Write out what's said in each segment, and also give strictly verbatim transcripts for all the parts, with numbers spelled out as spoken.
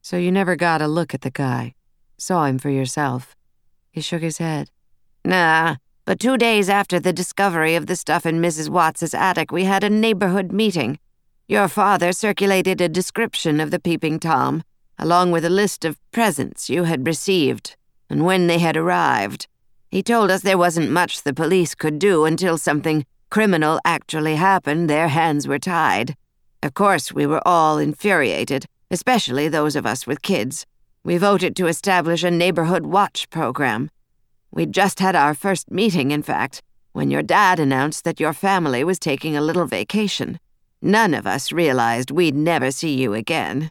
So you never got a look at the guy? Saw him for yourself? He shook his head. Nah, but two days after the discovery of the stuff in Missus Watts's attic, we had a neighborhood meeting. Your father circulated a description of the Peeping Tom, along with a list of presents you had received, and when they had arrived. He told us there wasn't much the police could do until something criminal actually happened. Their hands were tied. Of course, we were all infuriated, especially those of us with kids. We voted to establish a neighborhood watch program. We'd just had our first meeting, in fact, when your dad announced that your family was taking a little vacation. None of us realized we'd never see you again.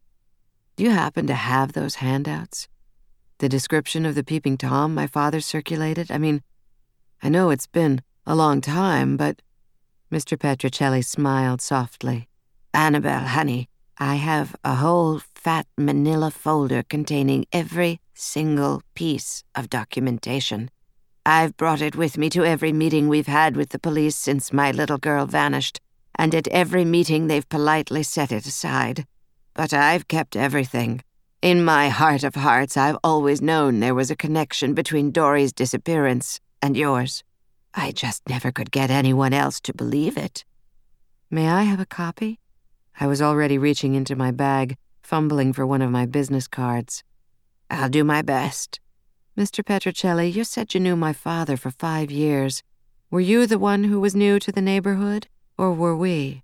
Do you happen to have those handouts? The description of the Peeping Tom my father circulated? I mean, I know it's been a long time, but... Mister Petrocelli smiled softly. Annabelle, honey, I have a whole fat manila folder containing every single piece of documentation. I've brought it with me to every meeting we've had with the police since my little girl vanished, and at every meeting they've politely set it aside. But I've kept everything. In my heart of hearts, I've always known there was a connection between Dory's disappearance and yours. I just never could get anyone else to believe it. May I have a copy? I was already reaching into my bag, fumbling for one of my business cards. I'll do my best. Mister Petrocelli, you said you knew my father for five years. Were you the one who was new to the neighborhood, or were we?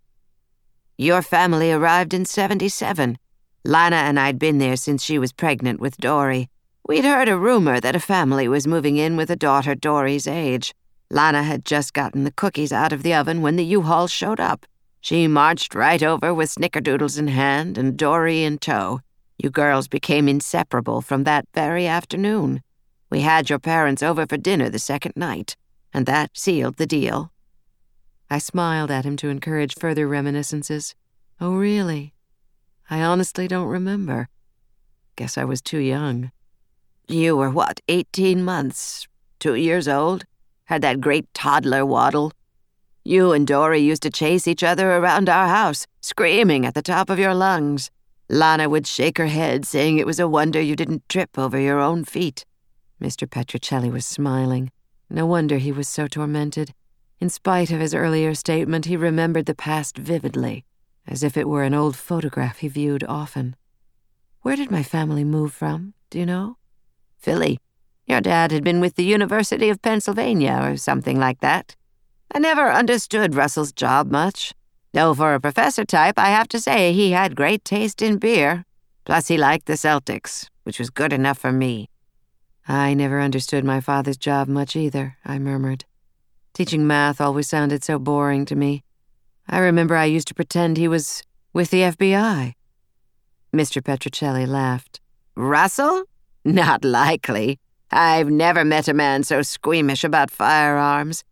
Your family arrived in seventy-seven. Lana and I'd been there since she was pregnant with Dory. We'd heard a rumor that a family was moving in with a daughter Dory's age. Lana had just gotten the cookies out of the oven when the U-Haul showed up. She marched right over with snickerdoodles in hand and Dory in tow. You girls became inseparable from that very afternoon. We had your parents over for dinner the second night, and that sealed the deal. I smiled at him to encourage further reminiscences. Oh, really? I honestly don't remember. Guess I was too young. You were, what, eighteen months? Two years old? Had that great toddler waddle? You and Dory used to chase each other around our house, screaming at the top of your lungs. Lana would shake her head, saying it was a wonder you didn't trip over your own feet. Mister Petrocelli was smiling. No wonder he was so tormented. In spite of his earlier statement, he remembered the past vividly, as if it were an old photograph he viewed often. Where did my family move from, do you know? Philly. Your dad had been with the University of Pennsylvania or something like that. I never understood Russell's job much. Though for a professor type, I have to say he had great taste in beer. Plus he liked the Celtics, which was good enough for me. I never understood my father's job much either, I murmured. Teaching math always sounded so boring to me. I remember I used to pretend he was with the F B I. Mister Petrocelli laughed. Russell? Not likely. I've never met a man so squeamish about firearms.